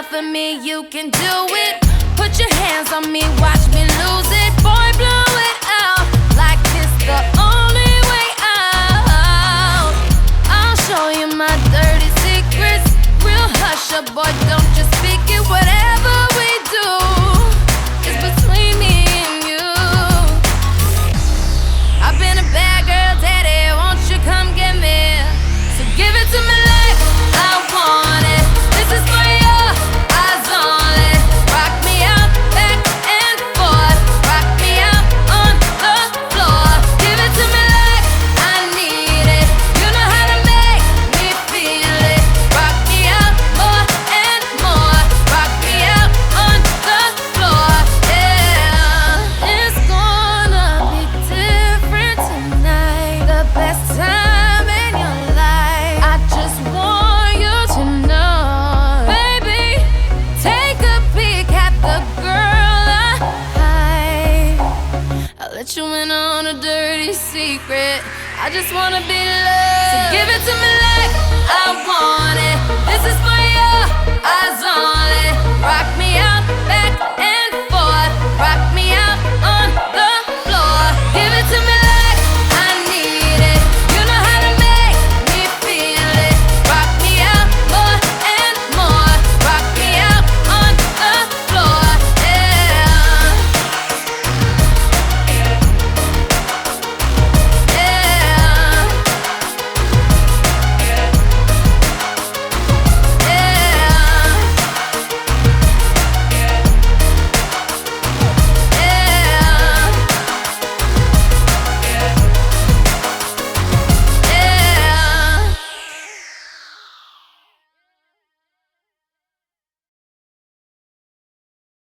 for me, you can do it. Put your hands on me, watch me lose it. Boy, blow it out like it's the only way out. I'll show you my dirty secrets. Real hush up, boy, don't just speak it. Whatever we do is between me and you. I've been a bad girl, daddy, won't you come get me? So give it to me like I want it. This is for your eyes only. Rock me out, back and forth. Rock me out on the floor. Give it to me like I need it. You know how to make me feel it. Rock me out more and more. Rock me out on the floor, yeah. It's gonna be different tonight. The best time in your life. I just want you to know, baby. Take a peek at the girl I hide. I'll let you in on a dirty secret. I just wanna be loved. So give it to me like I want it. This is for your eyes on.